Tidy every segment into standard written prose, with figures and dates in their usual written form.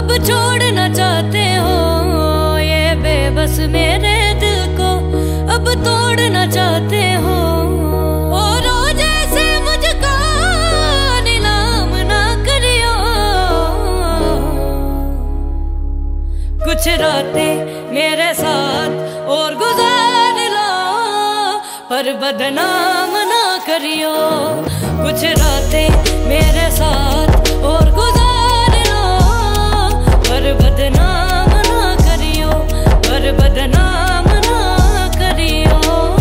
अब छोड़ना चाहते हो ये बेबस मेरे दिल को, अब तोड़ना चाहते हो। और रोज ऐसे मुझको नीलाम ना करियो, कुछ रातें मेरे साथ और गुजार लो, पर बदनाम ना करियो। कुछ रातें मेरे साथ और गुजार लो, पर बदनाम ना करियो, पर बदनाम ना करियो।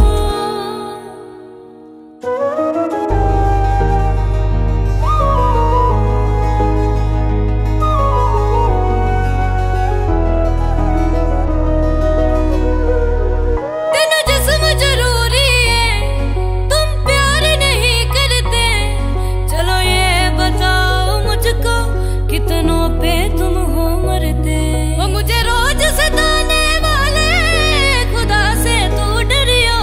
कितनों पे तुम हो मरते, वो मुझे रोज सताने वाले खुदा से तू डरियो।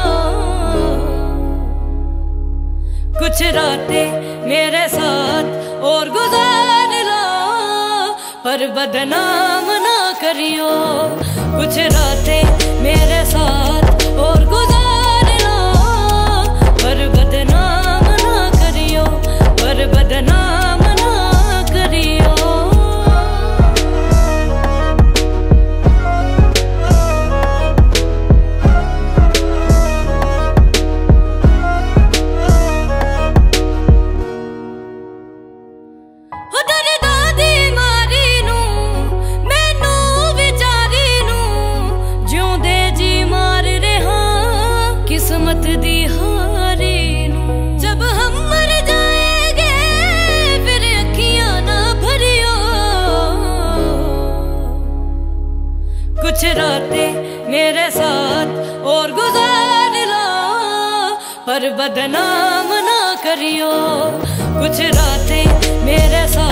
कुछ रातें मेरे साथ और गुजार लो, पर बदनाम ना करियो। कुछ रातें मेरे साथ और गुजार लो, पर बदनाम ना करियो, पर बदनाम किस्मत दी हारी नू। जब हम मर जाएंगे फिर अखियां ना भरियो। कुछ रातें मेरे साथ और गुजार लो, पर बदनाम ना करियो। कुछ रातें मेरे साथ